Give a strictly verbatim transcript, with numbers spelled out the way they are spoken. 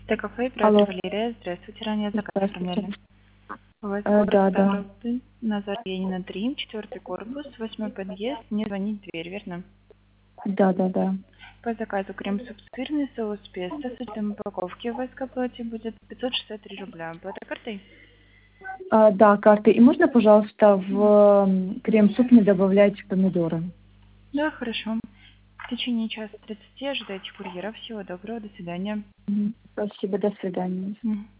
Т-кафе, Алло. оператор Валерия. Здравствуйте, ранее заказ Здравствуйте. оформляли. У вас Э, город да, да. Ставрополь, Назар Ленина три, четвертый корпус, восьмой подъезд, мне звонить в дверь, верно? Да, да, да. По заказу крем-суп сырный, соус песто, с учетом упаковки у вас к оплате будет пятьсот шестьдесят три рубля. Оплата картой? А, да, карты. И можно, пожалуйста, в м, крем-суп не добавлять помидоры? Да, хорошо. В течение часа тридцати ожидайте курьера. Всего доброго, до свидания. Мгм. Спасибо, до свидания. Мгм.